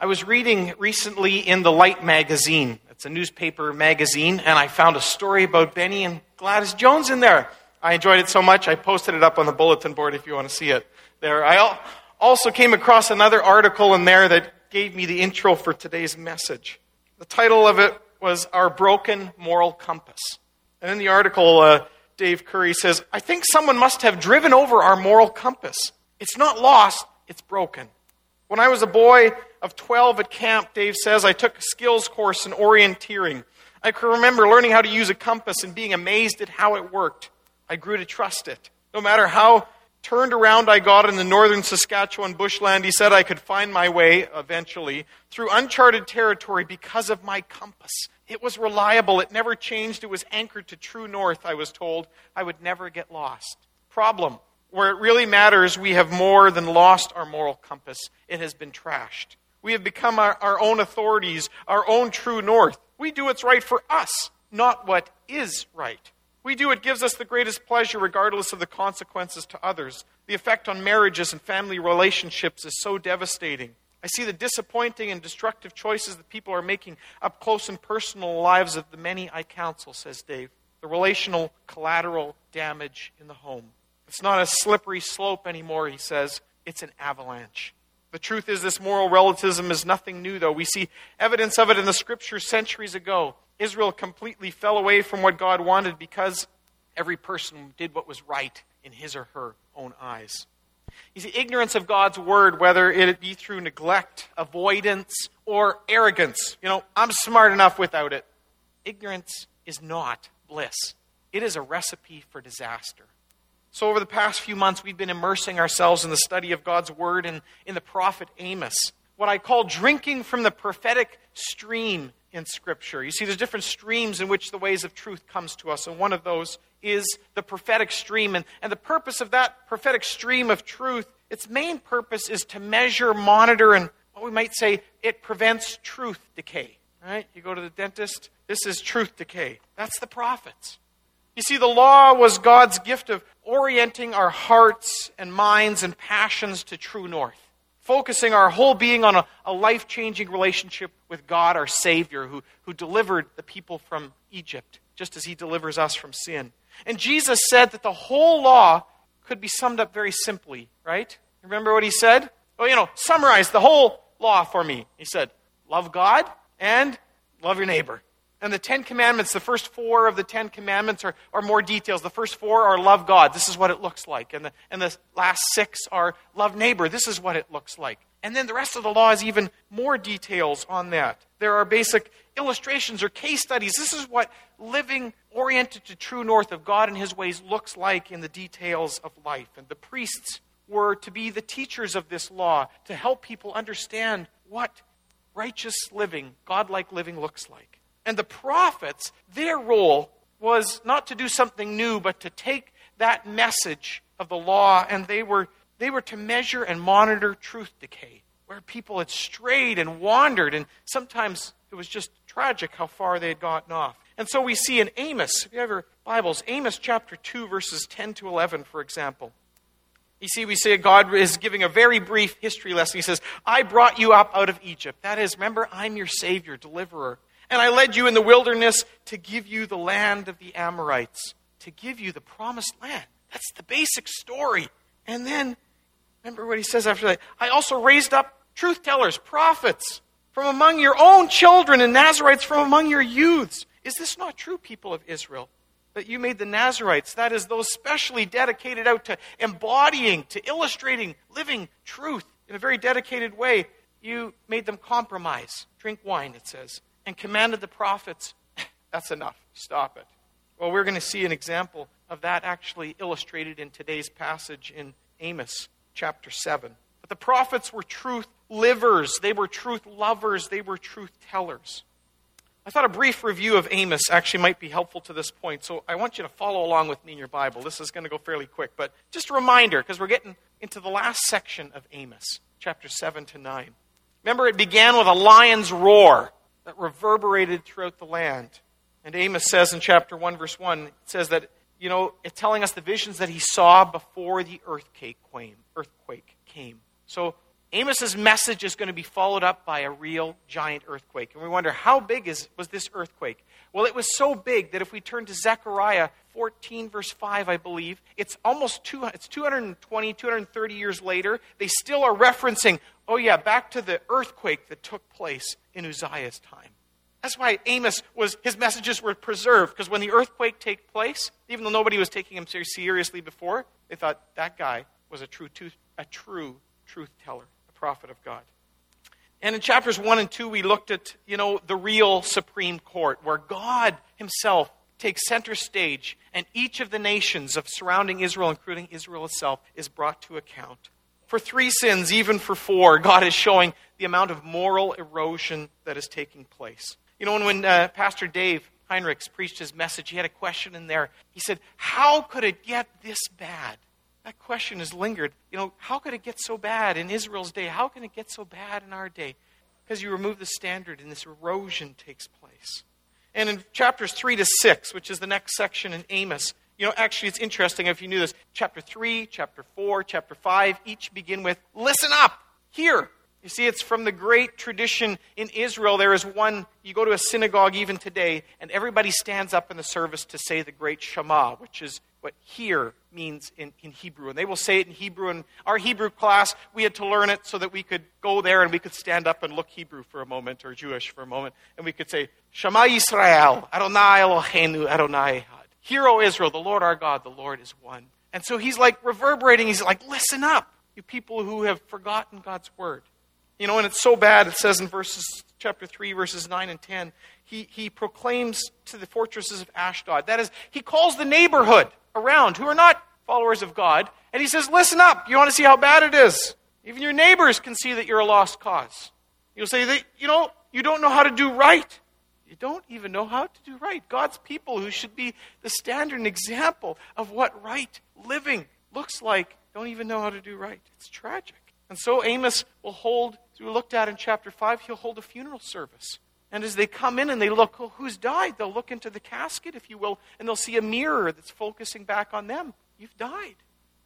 I was reading recently in the Light magazine. It's a newspaper magazine, and I found a story about Benny and Gladys Jones in there. I enjoyed it so much, I posted it up on the bulletin board if you want to see it there. I also came across another article in there that gave me the intro for today's message. The title of it was Our Broken Moral Compass. And in the article, Dave Curry says, I think someone must have driven over our moral compass. It's not lost, it's broken. When I was a boy of 12 at camp, Dave says, I took a skills course in orienteering. I can remember learning how to use a compass and being amazed at how it worked. I grew to trust it. No matter how turned around I got in the northern Saskatchewan bushland, he said I could find my way, eventually, through uncharted territory because of my compass. It was reliable. It never changed. It was anchored to true north, I was told. I would never get lost. Problem. Where it really matters, we have more than lost our moral compass. It has been trashed. We have become our own authorities, our own true north. We do what's right for us, not what is right. We do what gives us the greatest pleasure regardless of the consequences to others. The effect on marriages and family relationships is so devastating. I see the disappointing and destructive choices that people are making up close and personal lives of the many I counsel, says Dave. The relational collateral damage in the home. It's not a slippery slope anymore, he says. It's an avalanche. The truth is this moral relativism is nothing new, though. We see evidence of it in the Scriptures centuries ago. Israel completely fell away from what God wanted because every person did what was right in his or her own eyes. You see, ignorance of God's word, whether it be through neglect, avoidance, or arrogance. I'm smart enough without it. Ignorance is not bliss. It is a recipe for disaster. So over the past few months, we've been immersing ourselves in the study of God's word and in the prophet Amos. What I call drinking from the prophetic stream in Scripture. You see, there's different streams in which the ways of truth comes to us, and one of those is the prophetic stream. And the purpose of that prophetic stream of truth, its main purpose is to measure, monitor, and what we might say, it prevents truth decay. Right? You go to the dentist, this is truth decay. That's the prophets. You see, the law was God's gift of orienting our hearts and minds and passions to true north. Focusing our whole being on a life-changing relationship with God, our Savior, who delivered the people from Egypt, just as He delivers us from sin. And Jesus said that the whole law could be summed up very simply, right? Remember what He said? Well, summarize the whole law for me. He said, love God and love your neighbor. And the 10 Commandments, the first 4 of the 10 Commandments are more details. The first 4 are love God. This is what it looks like. And the last 6 are love neighbor. This is what it looks like. And then the rest of the law is even more details on that. There are basic illustrations or case studies. This is what living oriented to true north of God and His ways looks like in the details of life. And the priests were to be the teachers of this law, to help people understand what righteous living, God-like living looks like. And the prophets, their role was not to do something new, but to take that message of the law, and they were to measure and monitor truth decay, where people had strayed and wandered, and sometimes it was just tragic how far they had gotten off. And so we see in Amos, if you have your Bibles, Amos chapter 2, verses 10 to 11, for example. You see, we say God is giving a very brief history lesson. He says, I brought you up out of Egypt. That is, remember, I'm your Savior, deliverer. And I led you in the wilderness to give you the land of the Amorites, to give you the promised land. That's the basic story. And then, remember what he says after that. I also raised up truth tellers, prophets, from among your own children and Nazarites from among your youths. Is this not true, people of Israel? That you made the Nazarites, that is, those specially dedicated out to embodying, to illustrating, living truth in a very dedicated way. You made them compromise, drink wine, it says, and commanded the prophets, that's enough, stop it. Well, we're going to see an example of that actually illustrated in today's passage in Amos chapter 7. But the prophets were truth livers, they were truth lovers, they were truth tellers. I thought a brief review of Amos actually might be helpful to this point, so I want you to follow along with me in your Bible. This is going to go fairly quick, but just a reminder, because we're getting into the last section of Amos, chapter 7 to 9. Remember, it began with a lion's roar that reverberated throughout the land. And Amos says in chapter 1, verse 1, it says that, it's telling us the visions that he saw before the earthquake came. So Amos's message is going to be followed up by a real giant earthquake. And we wonder, how big was this earthquake? Well, it was so big that if we turn to Zechariah 14, verse 5, I believe, it's 220, 230 years later. They still are referencing, back to the earthquake that took place in Uzziah's time. That's why his messages were preserved, because when the earthquake took place, even though nobody was taking him seriously before, they thought that guy was a true truth teller, a prophet of God. And in chapters 1 and 2, we looked at, the real Supreme Court, where God himself takes center stage, and each of the nations of surrounding Israel, including Israel itself, is brought to account. For 3 sins, even for 4, God is showing the amount of moral erosion that is taking place. When Pastor Dave Heinrichs preached his message, he had a question in there. He said, how could it get this bad? That question has lingered. How could it get so bad in Israel's day? How can it get so bad in our day? Because you remove the standard and this erosion takes place. And in chapters 3 to 6, which is the next section in Amos, actually it's interesting if you knew this. Chapter 3, chapter 4, chapter 5, each begin with, listen up, hear. You see, it's from the great tradition in Israel. There is one, you go to a synagogue even today, and everybody stands up in the service to say the great Shema, which is what hear means in Hebrew. And they will say it in Hebrew. In our Hebrew class, we had to learn it so that we could go there and we could stand up and look Hebrew for a moment, or Jewish for a moment. And we could say, Shema Yisrael, Adonai Eloheinu, Adonai Echad. Hear, O Israel, the Lord our God, the Lord is one. And so he's like reverberating. He's like, listen up, you people who have forgotten God's word. And it's so bad, it says in chapter 3, verses 9 and 10, he proclaims to the fortresses of Ashdod. That is, he calls the neighborhood around who are not followers of God, and he says, listen up, you want to see how bad it is? Even your neighbors can see that you're a lost cause. You'll say, you don't know how to do right. You don't even know how to do right. God's people, who should be the standard and example of what right living looks like, don't even know how to do right. It's tragic. And so Amos will hold, as we looked at in chapter 5, he'll hold a funeral service. And as they come in and they look, who's died? They'll look into the casket, if you will, and they'll see a mirror that's focusing back on them. You've died.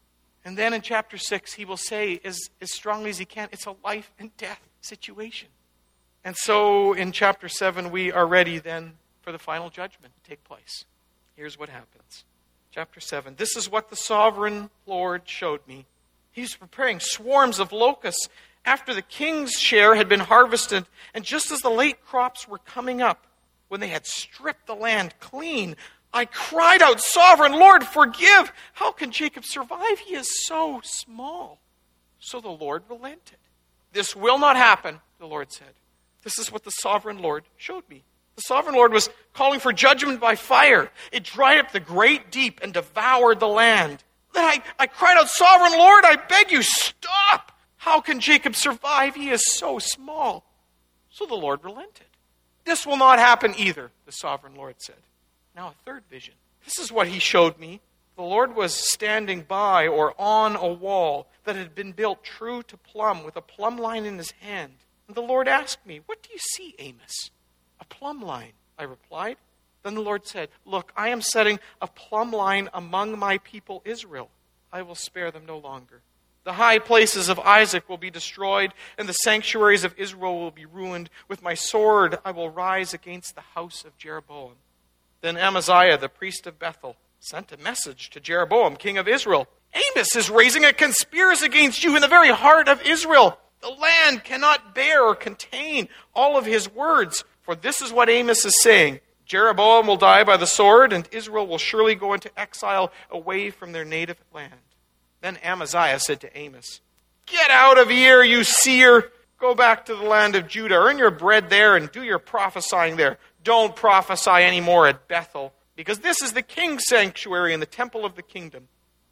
And then in chapter 6, he will say, as strongly as he can, it's a life and death situation. And so in chapter 7, we are ready then for the final judgment to take place. Here's what happens. Chapter 7, this is what the sovereign Lord showed me. He's preparing swarms of locusts after the king's share had been harvested, and just as the late crops were coming up, when they had stripped the land clean, I cried out, Sovereign Lord, forgive! How can Jacob survive? He is so small. So the Lord relented. This will not happen, the Lord said. This is what the sovereign Lord showed me. The sovereign Lord was calling for judgment by fire. It dried up the great deep and devoured the land. Then I cried out, Sovereign Lord, I beg you, stop! How can Jacob survive? He is so small. So the Lord relented. This will not happen either, the sovereign Lord said. Now a third vision. This is what he showed me. The Lord was standing by or on a wall that had been built true to plumb, with a plumb line in his hand. And the Lord asked me, what do you see, Amos? A plumb line, I replied. Then the Lord said, look, I am setting a plumb line among my people Israel. I will spare them no longer. The high places of Isaac will be destroyed, and the sanctuaries of Israel will be ruined. With my sword I will rise against the house of Jeroboam. Then Amaziah, the priest of Bethel, sent a message to Jeroboam, king of Israel. Amos is raising a conspiracy against you in the very heart of Israel. The land cannot bear or contain all of his words. For this is what Amos is saying. Jeroboam will die by the sword, and Israel will surely go into exile away from their native land. Then Amaziah said to Amos, get out of here, you seer. Go back to the land of Judah. Earn your bread there and do your prophesying there. Don't prophesy anymore at Bethel, because this is the king's sanctuary and the temple of the kingdom.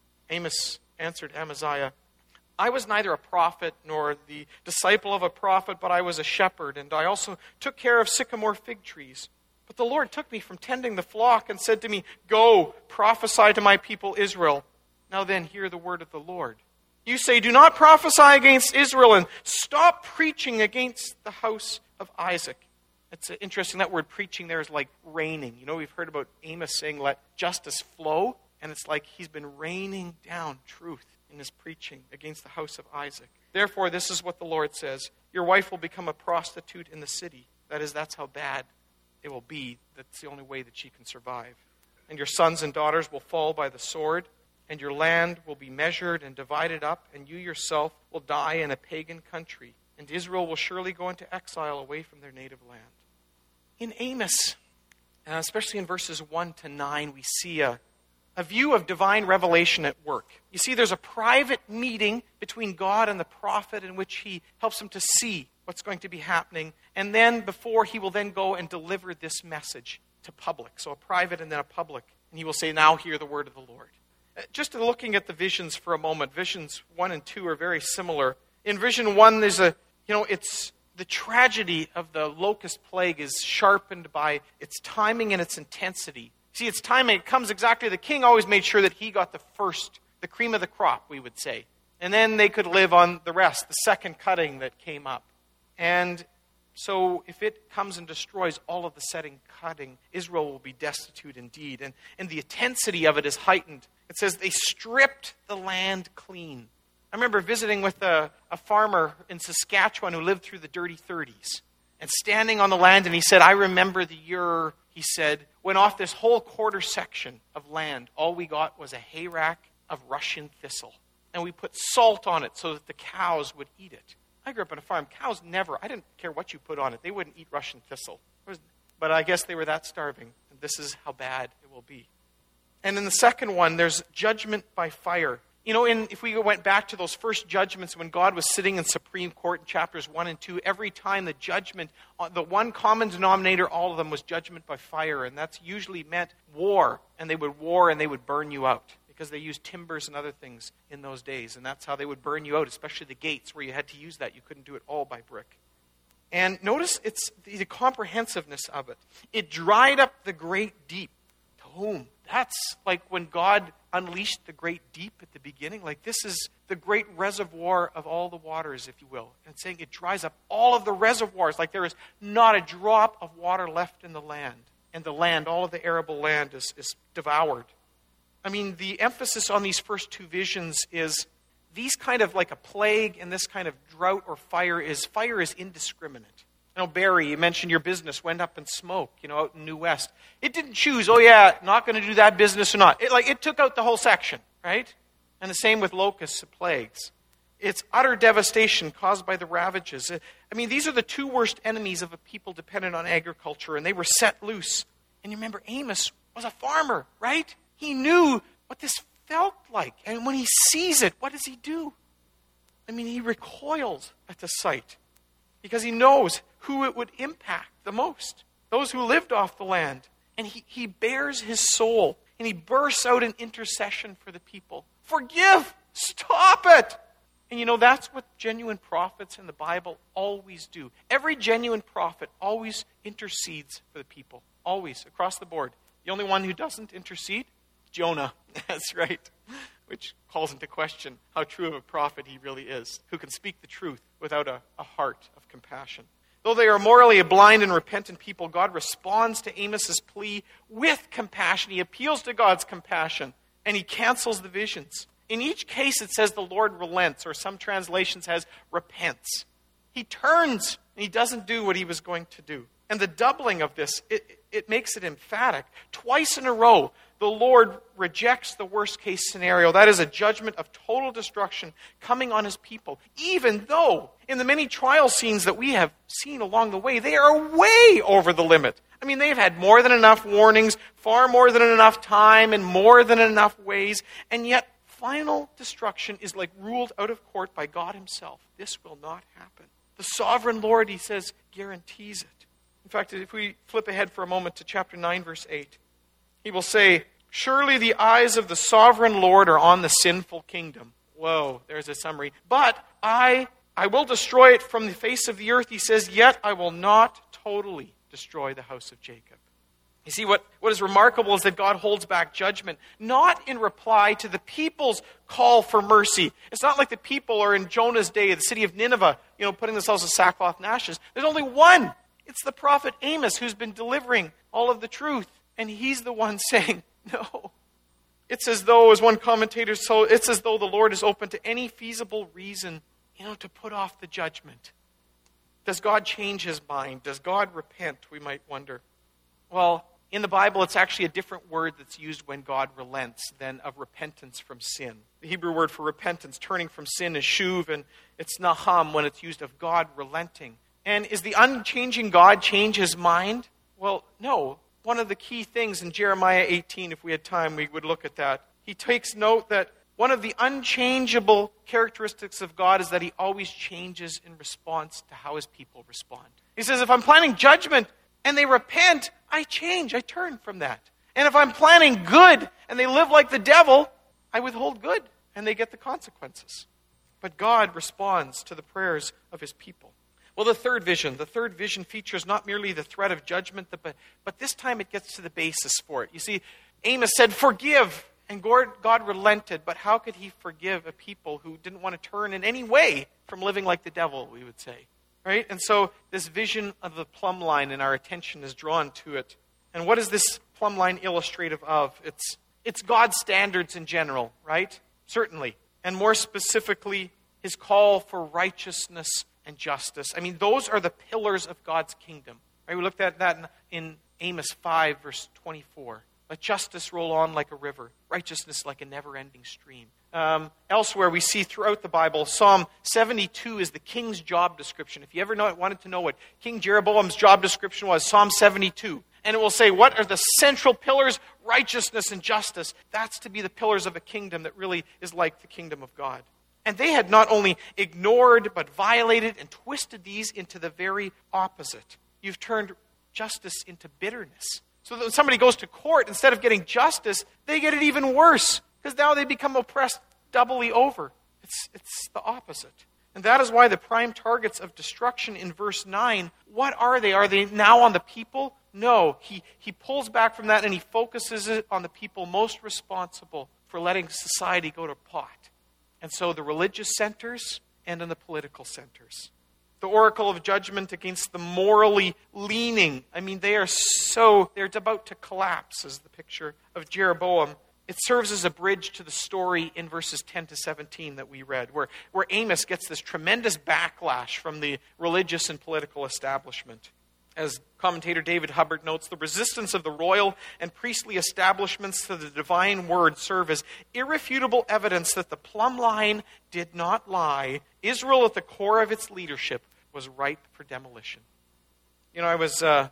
Amos answered Amaziah, I was neither a prophet nor the disciple of a prophet, but I was a shepherd, and I also took care of sycamore fig trees. But the Lord took me from tending the flock and said to me, go, prophesy to my people Israel. Now then, hear the word of the Lord. You say, do not prophesy against Israel, and stop preaching against the house of Isaac. It's interesting, that word preaching there is like raining. You know, we've heard about Amos saying, let justice flow, and it's like he's been raining down truth in his preaching against the house of Isaac. Therefore, this is what the Lord says. Your wife will become a prostitute in the city. That is, that's how bad it will be. That's the only way that she can survive. And your sons and daughters will fall by the sword, and your land will be measured and divided up, and you yourself will die in a pagan country. And Israel will surely go into exile away from their native land. In Amos, especially in verses 1 to 9, we see a view of divine revelation at work. You see, there's a private meeting between God and the prophet in which he helps him to see what's going to be happening. And then before he will then go and deliver this message to public. So a private and then a public. And he will say, now hear the word of the Lord. Just looking at the visions for a moment, visions 1 and 2 are very similar. In vision 1, there's it's the tragedy of the locust plague is sharpened by its timing and its intensity. See, its timing, it comes exactly, the king always made sure that he got the cream of the crop, we would say. And then they could live on the rest, the second cutting that came up. And so if it comes and destroys all of the second cutting, Israel will be destitute indeed. And the intensity of it is heightened. It says they stripped the land clean. I remember visiting with a farmer in Saskatchewan who lived through the dirty 30s. And standing on the land, and he said, I remember the year, he said, when off this whole quarter section of land, all we got was a hayrack of Russian thistle. And we put salt on it so that the cows would eat it. I grew up on a farm. Cows never, I didn't care what you put on it. They wouldn't eat Russian thistle. But I guess they were that starving. And this is how bad it will be. And in the second one, there's judgment by fire. If we went back to those first judgments when God was sitting in Supreme Court in chapters 1 and 2, every time the judgment, the one common denominator, all of them was judgment by fire. And that's usually meant war. And they would war and they would burn you out because they used timbers and other things in those days. And that's how they would burn you out, especially the gates where you had to use that. You couldn't do it all by brick. And notice it's the comprehensiveness of it. It dried up the great deep. To whom? That's like when God unleashed the great deep at the beginning. Like this is the great reservoir of all the waters, if you will. And it's saying it dries up all of the reservoirs. Like there is not a drop of water left in the land. And the land, all of the arable land is devoured. I mean, the emphasis on these first two visions is these kind of like a plague and this kind of drought or fire is indiscriminate. Barry, you mentioned your business went up in smoke, out in New West. It didn't choose, not going to do that business or not. It took out the whole section, right? And the same with locusts and plagues. It's utter devastation caused by the ravages. These are the two worst enemies of a people dependent on agriculture, and they were set loose. And you remember, Amos was a farmer, right? He knew what this felt like. And when he sees it, what does he do? He recoils at the sight because he knows who it would impact the most. Those who lived off the land. And he bears his soul. And he bursts out in intercession for the people. Forgive! Stop it! And that's what genuine prophets in the Bible always do. Every genuine prophet always intercedes for the people. Always, across the board. The only one who doesn't intercede? Jonah. That's right. Which calls into question how true of a prophet he really is. Who can speak the truth without a heart of compassion. Though they are morally a blind and repentant people, God responds to Amos's plea with compassion. He appeals to God's compassion, and he cancels the visions. In each case, it says the Lord relents, or some translations has repents. He turns, and he doesn't do what he was going to do. And the doubling of this, it makes it emphatic. Twice in a row, the Lord rejects the worst case scenario. That is a judgment of total destruction coming on his people. Even though in the many trial scenes that we have seen along the way, they are way over the limit. They've had more than enough warnings, far more than enough time, and more than enough ways. And yet, final destruction is like ruled out of court by God himself. This will not happen. The sovereign Lord, he says, guarantees it. In fact, if we flip ahead for a moment to chapter 9, verse 8, he will say, surely the eyes of the sovereign Lord are on the sinful kingdom. Whoa, there's a summary. But I will destroy it from the face of the earth, he says, yet I will not totally destroy the house of Jacob. You see, what is remarkable is that God holds back judgment, not in reply to the people's call for mercy. It's not like the people are in Jonah's day, the city of Nineveh, putting themselves in sackcloth and ashes. There's only one. It's the prophet Amos who's been delivering all of the truth. And he's the one saying, no. It's as though, as one commentator, it's as though the Lord is open to any feasible reason to put off the judgment. Does God change his mind? Does God repent, we might wonder. Well, in the Bible, it's actually a different word that's used when God relents than of repentance from sin. The Hebrew word for repentance, turning from sin, is shuv, and it's naham when it's used of God relenting. And is the unchanging God change his mind? Well, no. One of the key things in Jeremiah 18, if we had time, we would look at that. He takes note that one of the unchangeable characteristics of God is that he always changes in response to how his people respond. He says, if I'm planning judgment and they repent, I change, I turn from that. And if I'm planning good and they live like the devil, I withhold good and they get the consequences. But God responds to the prayers of his people. Well, the third vision features not merely the threat of judgment, but this time it gets to the basis for it. You see, Amos said, forgive, and God relented, but how could he forgive a people who didn't want to turn in any way from living like the devil, we would say, right? And so this vision of the plumb line and our attention is drawn to it. And what is this plumb line illustrative of? It's God's standards in general, right? Certainly. And more specifically, his call for righteousness and justice. I mean, those are the pillars of God's kingdom. Right? We looked at that in Amos 5, verse 24. Let justice roll on like a river, righteousness like a never-ending stream. Elsewhere, we see throughout the Bible, Psalm 72 is the king's job description. If you ever wanted to know what King Jeroboam's job description was, Psalm 72. And it will say, what are the central pillars? Righteousness and justice. That's to be the pillars of a kingdom that really is like the kingdom of God. And they had not only ignored, but violated and twisted these into the very opposite. You've turned justice into bitterness. So that when somebody goes to court, instead of getting justice, they get it even worse. Because now they become oppressed doubly over. It's the opposite. And that is why the prime targets of destruction in verse 9, what are they? Are they now on the people? No. He pulls back from that and he focuses it on the people most responsible for letting society go to pot. And so the religious centers and in the political centers. The oracle of judgment against the morally leaning. I mean, they're about to collapse, is the picture of Jeroboam. It serves as a bridge to the story in verses 10 to 17 that we read, where Amos gets this tremendous backlash from the religious and political establishment. As commentator David Hubbard notes, the resistance of the royal and priestly establishments to the divine word serve as irrefutable evidence that the plumb line did not lie. Israel, at the core of its leadership, was ripe for demolition. I was at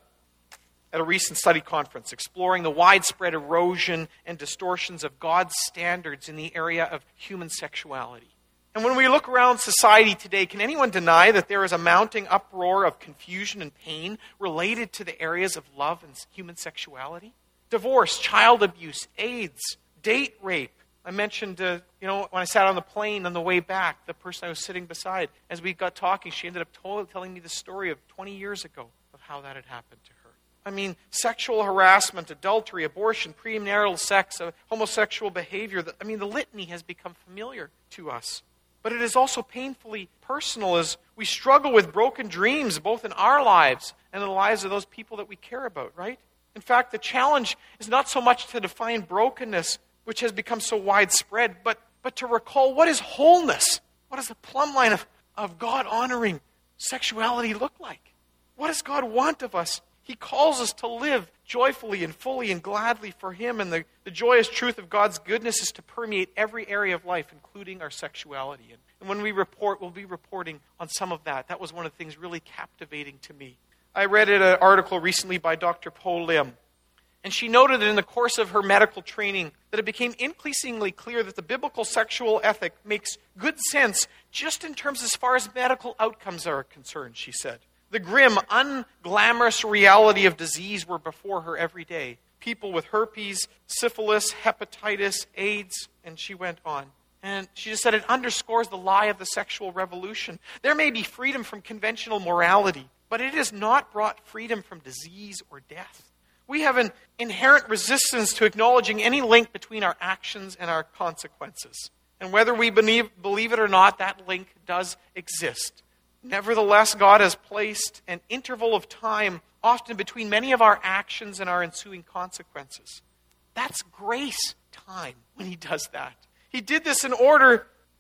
a recent study conference exploring the widespread erosion and distortions of God's standards in the area of human sexuality. And when we look around society today, can anyone deny that there is a mounting uproar of confusion and pain related to the areas of love and human sexuality? Divorce, child abuse, AIDS, date rape. I mentioned, when I sat on the plane on the way back, the person I was sitting beside, as we got talking, she ended up telling me the story of 20 years ago of how that had happened to her. I mean, sexual harassment, adultery, abortion, premarital sex, homosexual behavior. The litany has become familiar to us. But it is also painfully personal as we struggle with broken dreams, both in our lives and in the lives of those people that we care about, right? In fact, the challenge is not so much to define brokenness, which has become so widespread, but to recall what is wholeness? What does the plumb line of God-honoring sexuality look like? What does God want of us? He calls us to live joyfully and fully and gladly for Him. And the joyous truth of God's goodness is to permeate every area of life, including our sexuality. And when we report, we'll be reporting on some of that. That was one of the things really captivating to me. I read an article recently by Dr. Po Lim. And she noted that in the course of her medical training that it became increasingly clear that the biblical sexual ethic makes good sense just in terms as far as medical outcomes are concerned, she said. The grim, unglamorous reality of disease were before her every day. People with herpes, syphilis, hepatitis, AIDS, and she went on. And she just said it underscores the lie of the sexual revolution. There may be freedom from conventional morality, but it has not brought freedom from disease or death. We have an inherent resistance to acknowledging any link between our actions and our consequences. And whether we believe it or not, that link does exist. Nevertheless, God has placed an interval of time often between many of our actions and our ensuing consequences. That's grace time when He does that. He did this in order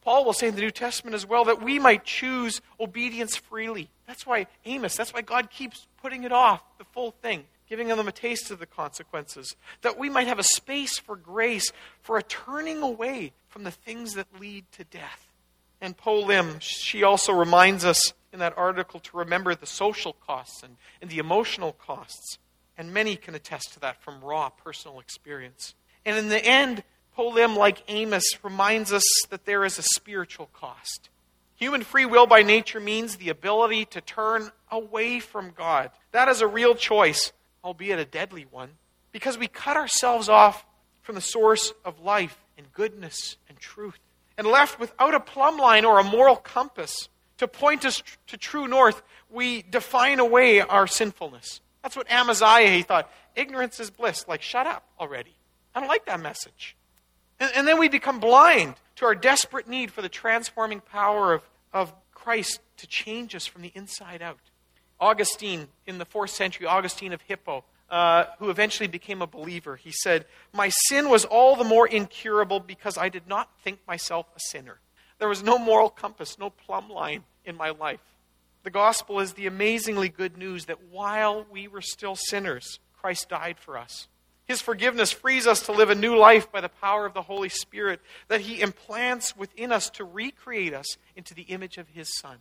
Paul will say in the New Testament as well that we might choose obedience freely. That's why Amos, that's why God keeps putting it off, the full thing, giving them a taste of the consequences. That we might have a space for grace, for a turning away from the things that lead to death. And Po Lim, she also reminds us in that article to remember the social costs and the emotional costs. And many can attest to that from raw personal experience. And in the end, Po Lim, like Amos, reminds us that there is a spiritual cost. Human free will by nature means the ability to turn away from God. That is a real choice, albeit a deadly one, because we cut ourselves off from the source of life and goodness and truth, and left without a plumb line or a moral compass to point us to true north, we define away our sinfulness. That's what Amaziah, he thought, ignorance is bliss. Like, shut up already. I don't like that message. And then we become blind to our desperate need for the transforming power of Christ to change us from the inside out. Augustine, in the 4th century, Augustine of Hippo, who eventually became a believer, he said, "My sin was all the more incurable because I did not think myself a sinner. There was no moral compass, no plumb line in my life." The gospel is the amazingly good news that while we were still sinners, Christ died for us. His forgiveness frees us to live a new life by the power of the Holy Spirit that He implants within us to recreate us into the image of His Son.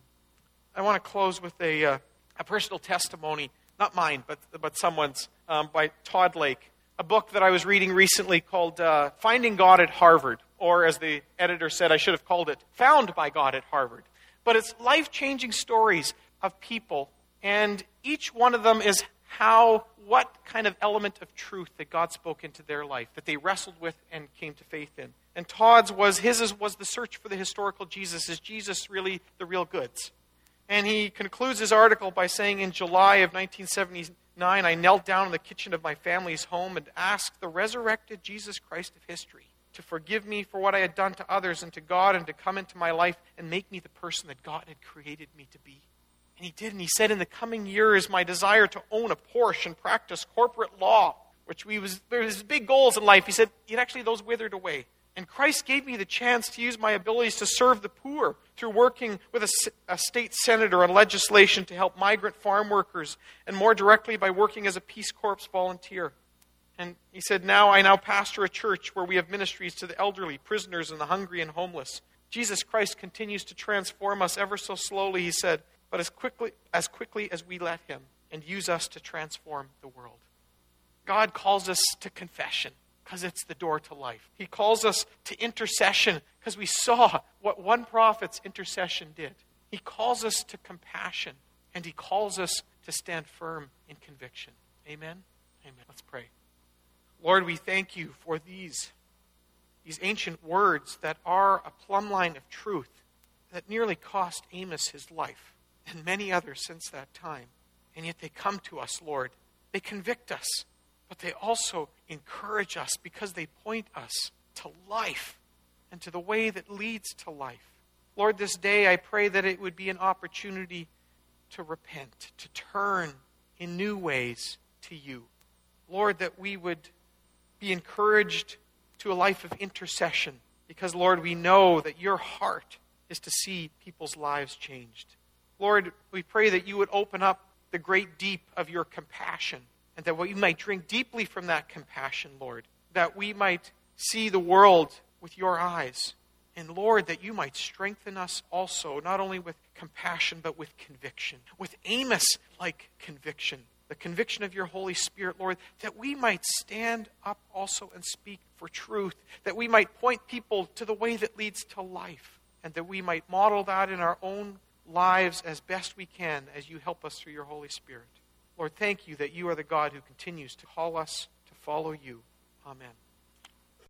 I want to close with a personal testimony, not mine, but someone's, by Todd Lake, a book that I was reading recently called Finding God at Harvard, or as the editor said, I should have called it Found by God at Harvard. But it's life-changing stories of people, and each one of them is what kind of element of truth that God spoke into their life, that they wrestled with and came to faith in. And Todd's was the search for the historical Jesus. Is Jesus really the real goods? And he concludes his article by saying, in July of 1979, I knelt down in the kitchen of my family's home and asked the resurrected Jesus Christ of history to forgive me for what I had done to others and to God, and to come into my life and make me the person that God had created me to be. And He did, and He said, in the coming years, my desire to own a Porsche and practice corporate law, there was big goals in life. He said, those withered away. And Christ gave me the chance to use my abilities to serve the poor through working with a state senator on legislation to help migrant farm workers, and more directly by working as a Peace Corps volunteer. And he said, I now pastor a church where we have ministries to the elderly, prisoners, and the hungry and homeless. Jesus Christ continues to transform us ever so slowly, he said, but as quickly as we let Him, and use us to transform the world. God calls us to confession because it's the door to life. He calls us to intercession because we saw what one prophet's intercession did. He calls us to compassion, and He calls us to stand firm in conviction. Amen? Amen. Let's pray. Lord, we thank You for these ancient words that are a plumb line of truth that nearly cost Amos his life, and many others since that time. And yet they come to us, Lord. They convict us, but they also encourage us because they point us to life and to the way that leads to life. Lord, this day I pray that it would be an opportunity to repent, to turn in new ways to You. Lord, that we would be encouraged to a life of intercession because, Lord, we know that Your heart is to see people's lives changed. Lord, we pray that You would open up the great deep of Your compassion, and that we might drink deeply from that compassion, Lord, that we might see the world with Your eyes. And Lord, that You might strengthen us also, not only with compassion, but with conviction, with Amos-like conviction, the conviction of Your Holy Spirit, Lord, that we might stand up also and speak for truth, that we might point people to the way that leads to life, and that we might model that in our own lives as best we can as You help us through Your Holy Spirit. Lord, thank You that You are the God who continues to call us to follow You. Amen.